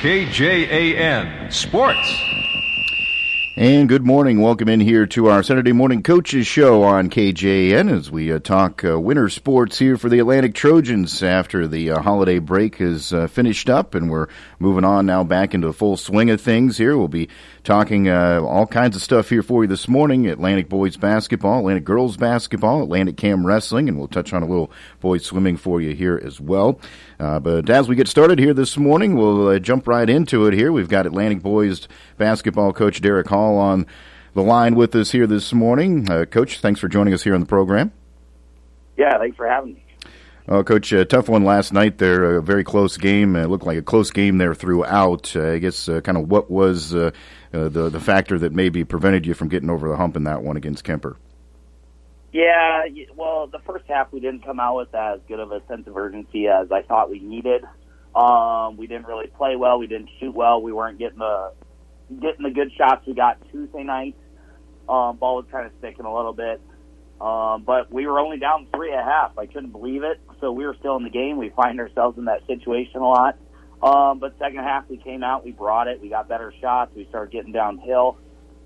KJAN Sports. And good morning. Welcome in here to our Saturday Morning Coaches Show on KJAN as we talk winter sports here for the Atlantic Trojans after the holiday break is finished up, and we're moving on now back into the full swing of things here. We'll be talking all kinds of stuff here for you this morning. Atlantic boys basketball, Atlantic girls basketball, Atlantic Cam wrestling, and we'll touch on a little boys swimming for you here as well. But as we get started here this morning, we'll jump right into it here. We've got Atlantic boys basketball coach Derek Hall on the line with us here this morning. Coach, thanks for joining us here on the program. Yeah, thanks for having me. Coach, a tough one last night there, a very close game. It looked like a close game there throughout. I guess kind of what was the factor that maybe prevented you from getting over the hump in that one against Kemper? Yeah, well, the first half we didn't come out with as good of a sense of urgency as I thought we needed. We didn't really play well. We didn't shoot well. We weren't getting the good shots we got Tuesday night. Ball was kind of sticking a little bit. But we were only down 3 at half. I couldn't believe it. So we were still in the game. We find ourselves in that situation a lot. But second half we came out, we brought it. We got better shots. We started getting downhill.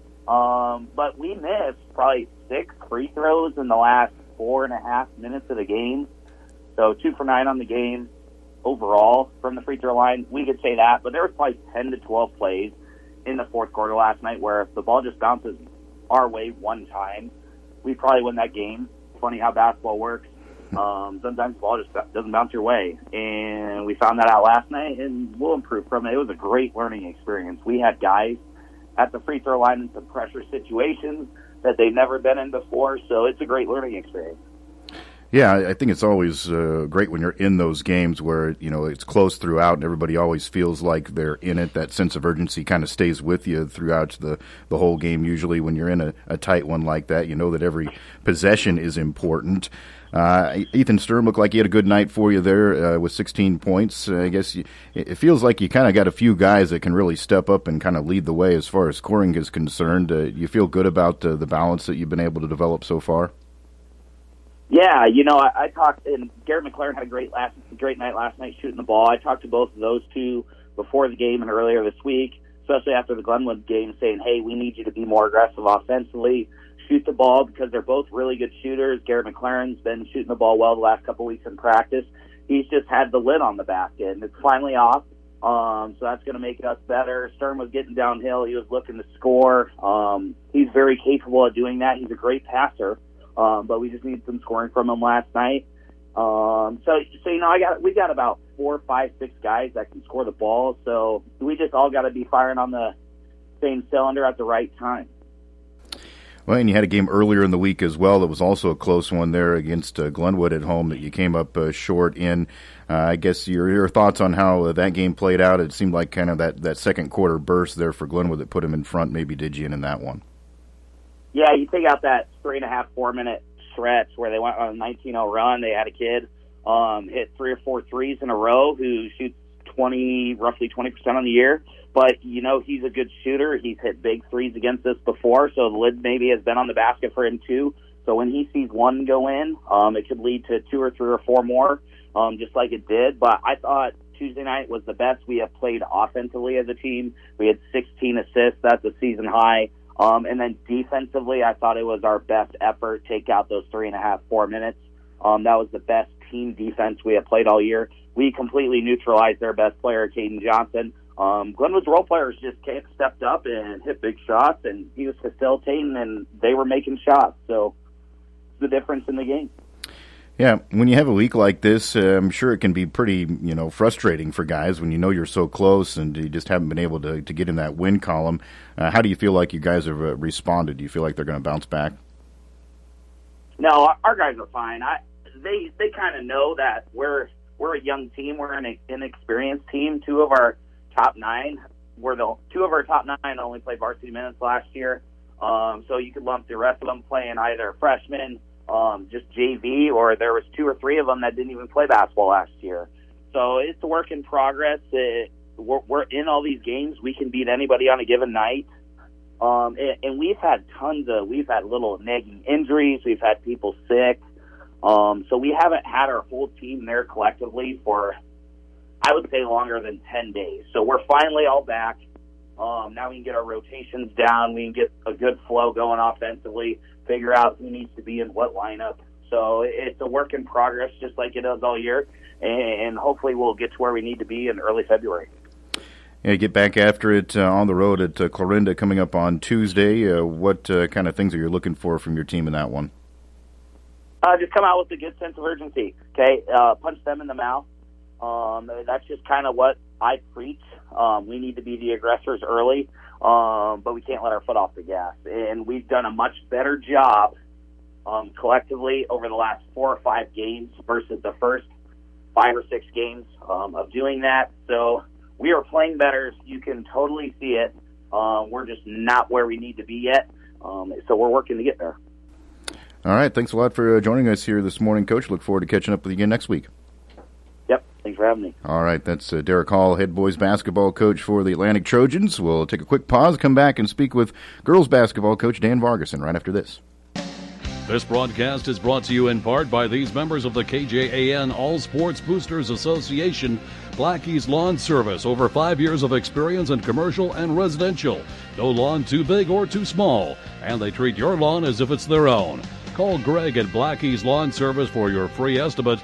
But we missed probably 6 free throws in the last 4.5 minutes of the game. So 2 for 9 on the game overall from the free throw line. We could say that, but there was probably 10 to 12 plays in the fourth quarter last night where if the ball just bounces our way one time, we probably win that game. Funny how basketball works. Sometimes the ball just doesn't bounce your way. And we found that out last night, and we'll improve from it. It was a great learning experience. We had guys at the free throw line in some pressure situations that they've never been in before, so it's a great learning experience. Yeah, I think it's always great when you're in those games where, you know, it's close throughout and everybody always feels like they're in it. That sense of urgency kind of stays with you throughout the whole game. Usually when you're in a tight one like that, you know that every possession is important. Ethan Sturm looked like he had a good night for you there with 16 points. I guess it feels like you kind of got a few guys that can really step up and kind of lead the way as far as scoring is concerned. You feel good about the balance that you've been able to develop so far? Yeah, you know, I talked, and Garrett McLaren had a great night last night shooting the ball. I talked to both of those two before the game and earlier this week, especially after the Glenwood game, saying, hey, we need you to be more aggressive offensively, shoot the ball, because they're both really good shooters. Garrett McLaren's been shooting the ball well the last couple of weeks in practice. He's just had the lid on the basket, and it's finally off, so that's going to make us better. Sturm was getting downhill. He was looking to score. He's very capable of doing that. He's a great passer. But we just need some scoring from him last night. So you know, we got about 4, 5, 6 guys that can score the ball. So we just all got to be firing on the same cylinder at the right time. Well, and you had a game earlier in the week as well that was also a close one there against Glenwood at home that you came up short in. I guess your thoughts on how that game played out. It seemed like kind of that second quarter burst there for Glenwood that put him in front maybe did you in that one. Yeah, you take out that 3.5, 4-minute stretch where they went on a 19-0 run. They had a kid hit 3 or 4 threes in a row who shoots roughly 20% on the year. But, you know, he's a good shooter. He's hit big threes against us before, so the lid maybe has been on the basket for him too. So when he sees one go in, it could lead to 2 or 3 or 4 more, just like it did. But I thought Tuesday night was the best we have played offensively as a team. We had 16 assists. That's a season high. And then defensively, I thought it was our best effort. Take out those 3.5, 4 minutes. That was the best team defense we have played all year. We completely neutralized their best player, Caden Johnson. Glenwood's role players just stepped up and hit big shots, and he was facilitating, and they were making shots. So it's the difference in the game. Yeah, when you have a week like this, I'm sure it can be pretty, you know, frustrating for guys when you know you're so close and you just haven't been able to get in that win column. How do you feel like you guys have responded? Do you feel like they're going to bounce back? No, our guys are fine. They kind of know that we're a young team. We're an inexperienced team. Two of our top 9 only played varsity minutes last year. So you could lump the rest of them playing either freshmen, just JV, or there was 2 or 3 of them that didn't even play basketball last year. So it's a work in progress. We're in all these games. We can beat anybody on a given night. And we've had little nagging injuries. We've had people sick. So we haven't had our whole team there collectively for, I would say longer than 10 days. So we're finally all back. Now we can get our rotations down. We can get a good flow going offensively, figure out who needs to be in what lineup. So it's a work in progress, just like it is all year, and hopefully we'll get to where we need to be in early February. Yeah, get back after it on the road at Clarinda coming up on Tuesday. What kind of things are you looking for from your team in that one? Just come out with a good sense of urgency, okay? Punch them in the mouth. That's just kind of what I preach. We need to be the aggressors early, but we can't let our foot off the gas. And we've done a much better job collectively over the last 4 or 5 games versus the first 5 or 6 games of doing that. So we are playing better. You can totally see it. We're just not where we need to be yet. So we're working to get there. All right. Thanks a lot for joining us here this morning, Coach. Look forward to catching up with you again next week. Yep. Thanks for having me. All right. That's Derek Hall, head boys basketball coach for the Atlantic Trojans. We'll take a quick pause, come back, and speak with girls basketball coach Dan Vargason right after this. This broadcast is brought to you in part by these members of the KJAN All Sports Boosters Association. Blackie's Lawn Service, over 5 years of experience in commercial and residential. No lawn too big or too small, and they treat your lawn as if it's their own. Call Greg at Blackie's Lawn Service for your free estimate,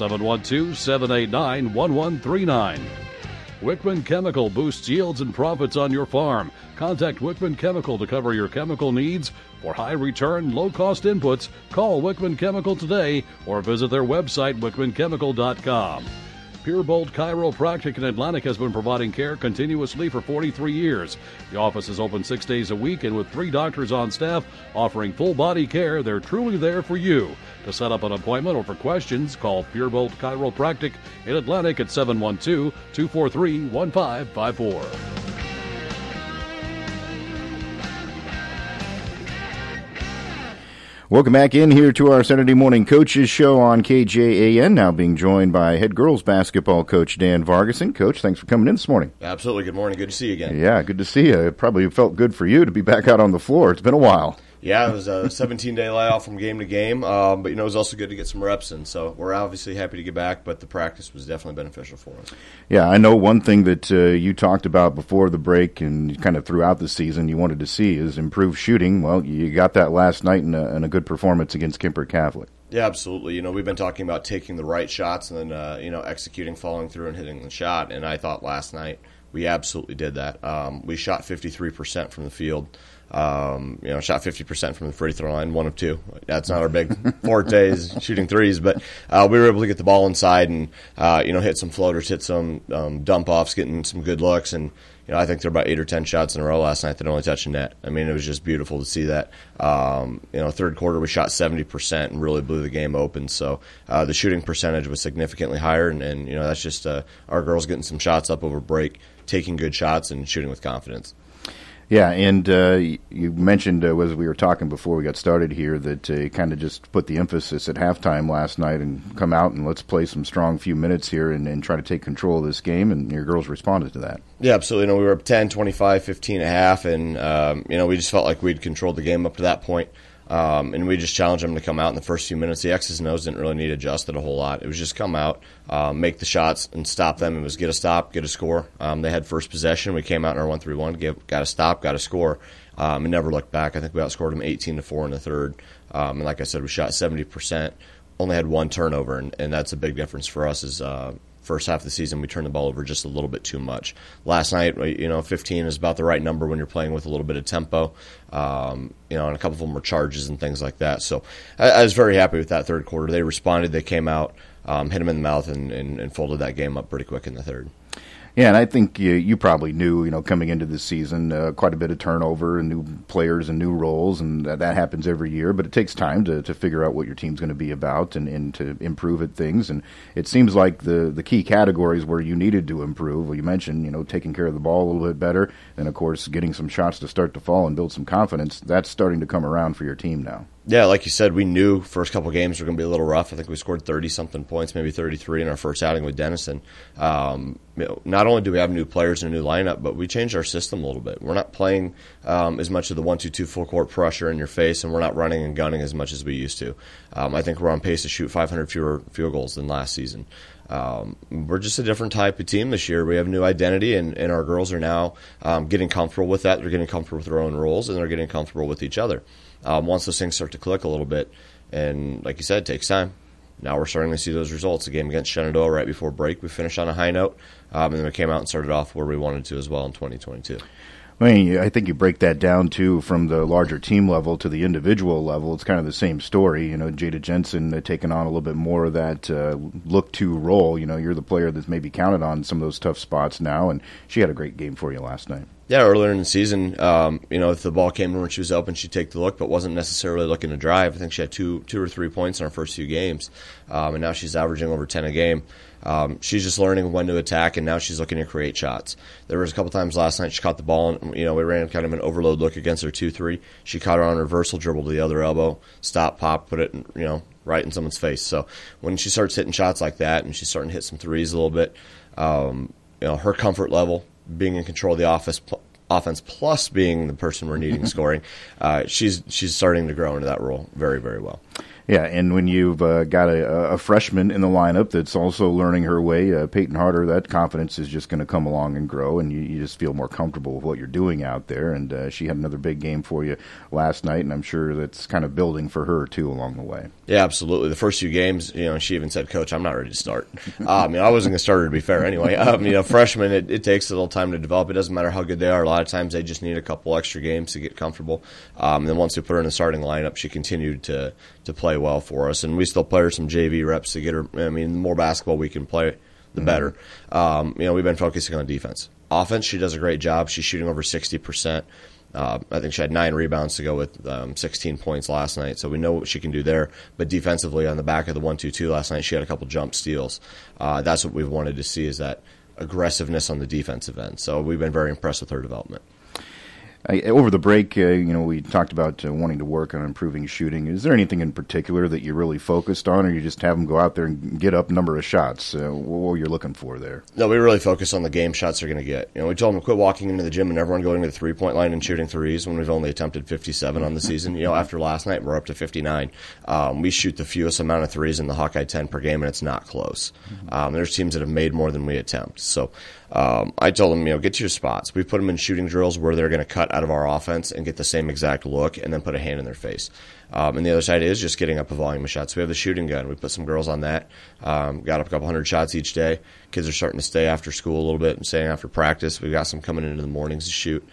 712-789-1139. Wickman Chemical boosts yields and profits on your farm. Contact Wickman Chemical to cover your chemical needs. For high return, low cost inputs, call Wickman Chemical today or visit their website, wickmanchemical.com. Purebolt Chiropractic in Atlantic has been providing care continuously for 43 years. The office is open 6 days a week, and with 3 doctors on staff offering full body care, they're truly there for you. To set up an appointment or for questions, call Purebolt Chiropractic in Atlantic at 712-243-1554. Welcome back in here to our Saturday morning coaches show on KJAN, now being joined by head girls basketball coach Dan Vargason. Coach, thanks for coming in this morning. Absolutely. Good morning. Good to see you again. Yeah, good to see you. It probably felt good for you to be back out on the floor. It's been a while. Yeah, it was a 17-day layoff from game to game, but, it was also good to get some reps in. So we're obviously happy to get back, but the practice was definitely beneficial for us. Yeah, I know one thing that you talked about before the break and kind of throughout the season you wanted to see is improved shooting. Well, you got that last night in a good performance against Kemper Catholic. Yeah, absolutely. We've been talking about taking the right shots and then, executing, following through, and hitting the shot. And I thought last night we absolutely did that. We shot 53% from the field. Shot 50% from the free throw line, 1 of 2. That's not our big forte is shooting threes, but we were able to get the ball inside and, hit some floaters, hit some dump-offs, getting some good looks. And, I think there were about 8 or 10 shots in a row last night that only touched the net. I mean, it was just beautiful to see that. Third quarter we shot 70% and really blew the game open. So the shooting percentage was significantly higher, and that's just our girls getting some shots up over break, taking good shots and shooting with confidence. Yeah, and you mentioned as we were talking before we got started here that you kind of just put the emphasis at halftime last night and come out and let's play some strong few minutes here and try to take control of this game, and your girls responded to that. Yeah, absolutely. We were up 10, 25, 15 at half, and we just felt like we'd controlled the game up to that point. And we just challenged them to come out in the first few minutes. The X's and O's didn't really need adjusted a whole lot. It was just come out, make the shots, and stop them. It was get a stop, get a score. They had first possession. We came out in our 1-3-1, got a stop, got a score, and never looked back. I think we outscored them 18-4 in the third. And like I said, we shot 70%, only had 1 turnover, and that's a big difference for us is first half of the season, we turned the ball over just a little bit too much. Last night, 15 is about the right number when you're playing with a little bit of tempo. And a couple of them were charges and things like that. So I was very happy with that third quarter. They responded. They came out, hit them in the mouth, and folded that game up pretty quick in the third. Yeah, and I think you probably knew, coming into this season, quite a bit of turnover and new players and new roles, and that happens every year. But it takes time to figure out what your team's going to be about and to improve at things. And it seems like the key categories where you needed to improve, well, you mentioned, taking care of the ball a little bit better, and, of course, getting some shots to start to fall and build some confidence. That's starting to come around for your team now. Yeah, like you said, we knew first couple games were going to be a little rough. I think we scored 30-something points, maybe 33 in our first outing with Denison. Not only do we have new players and a new lineup, but we changed our system a little bit. We're not playing as much of the 1-2-2 full-court pressure in your face, and we're not running and gunning as much as we used to. I think we're on pace to shoot 500 fewer field goals than last season. We're just a different type of team this year. We have a new identity, and our girls are now getting comfortable with that. They're getting comfortable with their own roles, and they're getting comfortable with each other. Once those things start to click a little bit, and like you said, it takes time. Now we're starting to see those results. The game against Shenandoah right before break, we finished on a high note, and then we came out and started off where we wanted to as well in 2022. I mean, I think you break that down, too, from the larger team level to the individual level. It's kind of the same story. You know, Jada Jensen taking on a little bit more of that look-to role. You know, you're the player that's maybe counted on some of those tough spots now, and she had a great game for you last night. Yeah, earlier in the season, if the ball came to her when she was open, she'd take the look, but wasn't necessarily looking to drive. I think she had two or 3 points in her first few games, and now she's averaging over 10 a game. She's just learning when to attack, and now she's looking to create shots. There was a couple times last night she caught the ball, and we ran kind of an overload look against her 2-3. She caught her on reversal, dribble to the other elbow, stop, pop, put it, right in someone's face. So when she starts hitting shots like that, and she's starting to hit some threes a little bit, her comfort level, being in control of the offense plus being the person we're needing scoring, she's starting to grow into that role very, very well. Yeah, and when you've got a freshman in the lineup that's also learning her way, Peyton Harder, that confidence is just going to come along and grow, and you just feel more comfortable with what you're doing out there. And she had another big game for you last night, and I'm sure that's kind of building for her, too, along the way. Yeah, absolutely. The first few games, she even said, "Coach, I'm not ready to start." I wasn't going to start her, to be fair, anyway. Freshmen, it takes a little time to develop. It doesn't matter how good they are. A lot of times they just need a couple extra games to get comfortable. And then once we put her in the starting lineup, she continued to play well for us, and we still play her some JV reps to get her. The more basketball we can play, the better. We've been focusing on defense. Offense, she does a great job. She's shooting over 60%. I think she had 9 rebounds to go with 16 points last night, so we know what she can do there. But defensively, on the back of the 1-2-2 last night, she had a couple jump steals. That's what we've wanted to see, is that aggressiveness on the defensive end. So we've been very impressed with her development. Over the break, we talked about wanting to work on improving shooting. Is there anything in particular that you really focused on, or you just have them go out there and get up number of shots? What you're looking for there? No, we really focus on the game shots they're going to get. We told them to quit walking into the gym and everyone going to the three-point line and shooting threes when we've only attempted 57 on the season. After last night, we're up to 59. We shoot the fewest amount of threes in the Hawkeye 10 per game, and it's not close. There's teams that have made more than we attempt. So I told them, get to your spots. We put them in shooting drills where they're going to cut out of our offense and get the same exact look and then put a hand in their face. And the other side is just getting up a volume of shots. We have the shooting gun. We put some girls on that. Got up a couple hundred shots each day. Kids are starting to stay after school a little bit and staying after practice. We've got some coming into the mornings to shoot.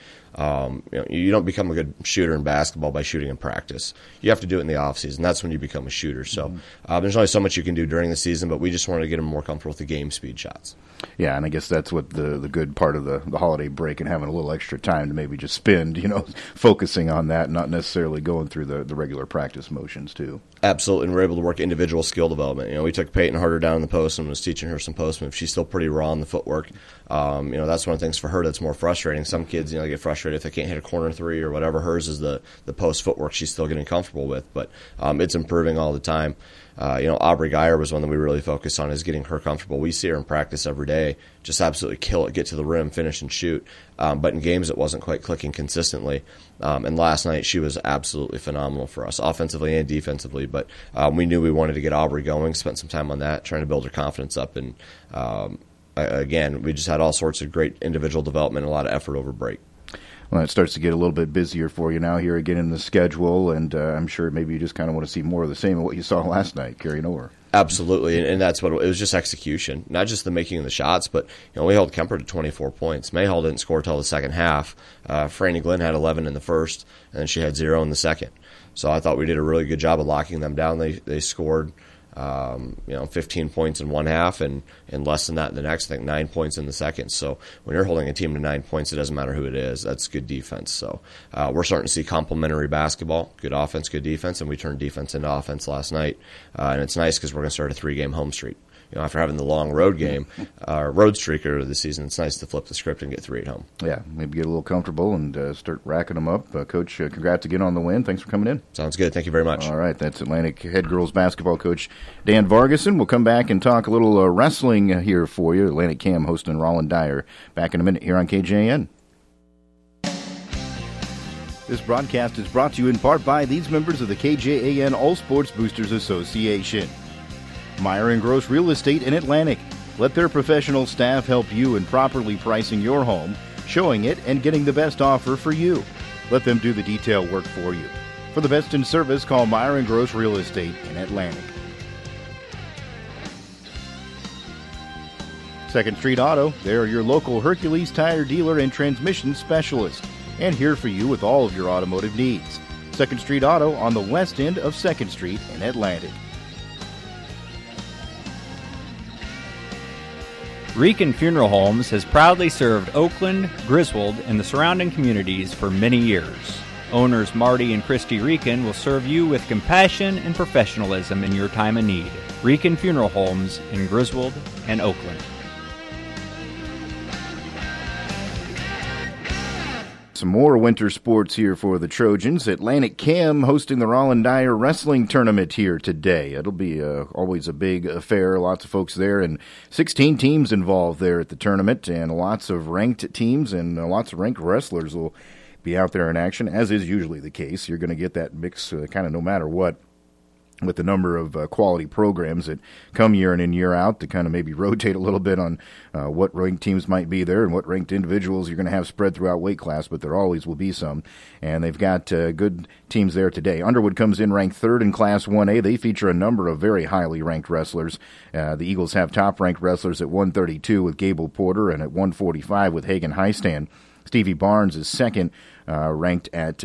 You don't become a good shooter in basketball by shooting in practice. You have to do it in the offseason. That's when you become a shooter. So there's only so much you can do during the season, but we just wanted to get them more comfortable with the game speed shots. Yeah, and I guess that's what the good part of the holiday break and having a little extra time to maybe just spend, focusing on that, not necessarily going through the regular practice motions too. Absolutely, and we're able to work individual skill development. We took Peyton Harder down in the post and was teaching her some post moves. She's still pretty raw in the footwork. That's one of the things for her that's more frustrating. Some kids, get frustrated if they can't hit a corner three or whatever. Hers is the post footwork she's still getting comfortable with, but it's improving all the time. Aubrey Geyer was one that we really focused on, is getting her comfortable. We see her in practice every day, just absolutely kill it, get to the rim, finish and shoot. But in games it wasn't quite clicking consistently. And last night she was absolutely phenomenal for us, offensively and defensively. But we knew we wanted to get Aubrey going, spent some time on that, trying to build her confidence up. And again, we just had all sorts of great individual development and a lot of effort over break. Well, it starts to get a little bit busier for you now here again in the schedule, and I'm sure maybe you just kind of want to see more of the same of what you saw last night carrying over. Absolutely, and that's what it was, just execution, not just the making of the shots, but we held Kemper to 24 points. Mayhall didn't score till the second half. Franny Glenn had 11 in the first, and then she had 0 in the second. So I thought we did a really good job of locking them down. They scored 15 points in one half and less than that in the next. I think 9 points in the second. So when you're holding a team to 9 points, it doesn't matter who it is. That's good defense. So we're starting to see complementary basketball, good offense, good defense, and we turned defense into offense last night. And it's nice because we're going to start a 3-game home streak. After having the long road game, road streak earlier this season, it's nice to flip the script and get 3 at home. Yeah, maybe get a little comfortable and start racking them up. Coach, congrats again on the win. Thanks for coming in. Sounds good. Thank you very much. All right, that's Atlantic head girls basketball coach Dan Vargason. We'll come back and talk a little wrestling here for you. Atlantic Cam hosting Roland Dyer. Back in a minute here on KJN. This broadcast is brought to you in part by these members of the KJAN All Sports Boosters Association. Meyer & Gross Real Estate in Atlantic. Let their professional staff help you in properly pricing your home, showing it, and getting the best offer for you. Let them do the detail work for you. For the best in service, call Meyer & Gross Real Estate in Atlantic. 2nd Street Auto, they're your local Hercules tire dealer and transmission specialist, and here for you with all of your automotive needs. 2nd Street Auto on the west end of 2nd Street in Atlantic. Rican Funeral Homes has proudly served Oakland, Griswold, and the surrounding communities for many years. Owners Marty and Christy Rican will serve you with compassion and professionalism in your time of need. Rican Funeral Homes in Griswold and Oakland. Some more winter sports here for the Trojans. Atlantic Cam hosting the Roland Dyer Wrestling Tournament here today. It'll be always a big affair. Lots of folks there, and 16 teams involved there at the tournament, and lots of ranked teams and lots of ranked wrestlers will be out there in action, as is usually the case. You're going to get that mix kind of no matter what, with the number of quality programs that come year in and year out to kind of maybe rotate a little bit on what ranked teams might be there and what ranked individuals you're going to have spread throughout weight class, but there always will be some. And they've got good teams there today. Underwood comes in ranked 3rd in Class 1A. They feature a number of very highly ranked wrestlers. The Eagles have top-ranked wrestlers at 132 with Gable Porter and at 145 with Hagen Heistand. Stevie Barnes is 2nd, ranked at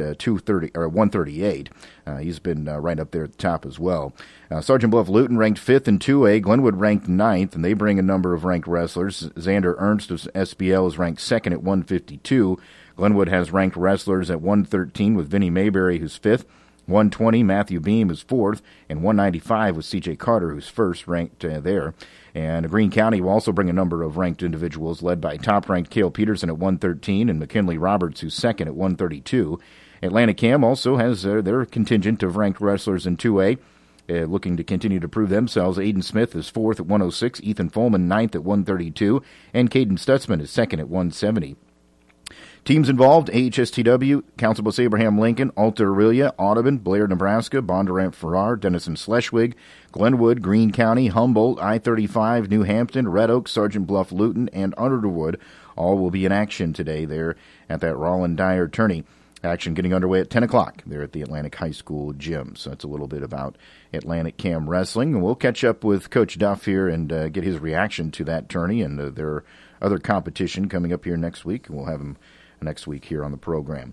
138. He's been right up there at the top as well. Sergeant Bluff Luton ranked 5th in 2A. Glenwood ranked 9th, and they bring a number of ranked wrestlers. Xander Ernst of SBL is ranked 2nd at 152. Glenwood has ranked wrestlers at 113 with Vinnie Mayberry, who's 5th. 120, Matthew Beam is 4th, and 195 with C.J. Carter, who's 1st ranked there. And Greene County will also bring a number of ranked individuals, led by top-ranked Cale Peterson at 113 and McKinley Roberts, who's 2nd at 132. Atlantic Cam also has their contingent of ranked wrestlers in 2A, looking to continue to prove themselves. Aiden Smith is 4th at 106, Ethan Folman 9th at 132, and Caden Stutzman is 2nd at 170. Teams involved: AHSTW, Council Bluffs Abraham Lincoln, Alta Aurelia, Audubon, Blair, Nebraska, Bondurant Farrar, Denison Schleswig, Glenwood, Greene County, Humboldt, I-35, New Hampton, Red Oak, Sergeant Bluff Luton, and Underwood all will be in action today there at that Roland Dyer tourney. Action getting underway at 10 o'clock there at the Atlantic High School gym. So that's a little bit about Atlantic Cam Wrestling. And we'll catch up with Coach Duff here and get his reaction to that tourney and their other competition coming up here next week. We'll have him next week here on the program.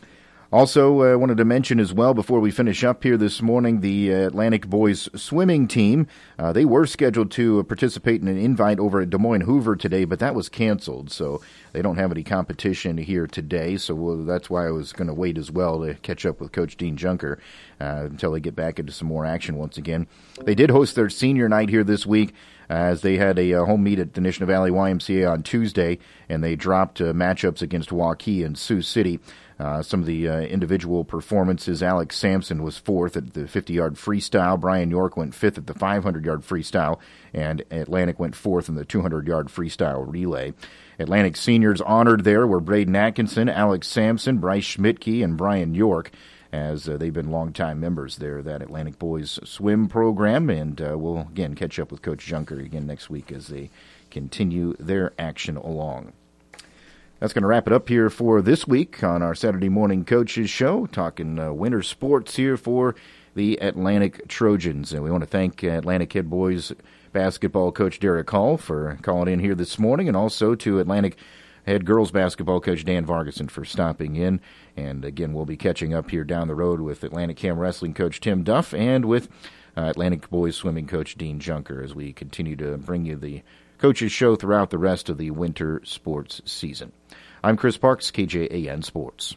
Also, I wanted to mention as well before we finish up here this morning, the Atlantic boys swimming team. They were scheduled to participate in an invite over at Des Moines Hoover today, but that was canceled, so they don't have any competition here today. So that's why I was going to wait as well to catch up with Coach Dean Junker until they get back into some more action once again. They did host their senior night here this week, as they had a home meet at the Nishna Valley YMCA on Tuesday, and they dropped matchups against Waukee and Sioux City. Some of the individual performances: Alex Sampson was 4th at the 50-yard freestyle, Brian York went 5th at the 500-yard freestyle, and Atlantic went 4th in the 200-yard freestyle relay. Atlantic seniors honored there were Braden Atkinson, Alex Sampson, Bryce Schmidtke, and Brian York, as they've been longtime members there, that Atlantic boys swim program. And we'll, again, catch up with Coach Junker again next week as they continue their action along. That's going to wrap it up here for this week on our Saturday Morning Coaches Show, talking winter sports here for the Atlantic Trojans. And we want to thank Atlantic head boys basketball coach Derek Hall for calling in here this morning, and also to Atlantic head girls basketball coach Dan Vargason for stopping in. And again, we'll be catching up here down the road with Atlantic Cam Wrestling coach Tim Duff and with Atlantic boys swimming coach Dean Junker as we continue to bring you the Coaches Show throughout the rest of the winter sports season. I'm Chris Parks, KJAN Sports.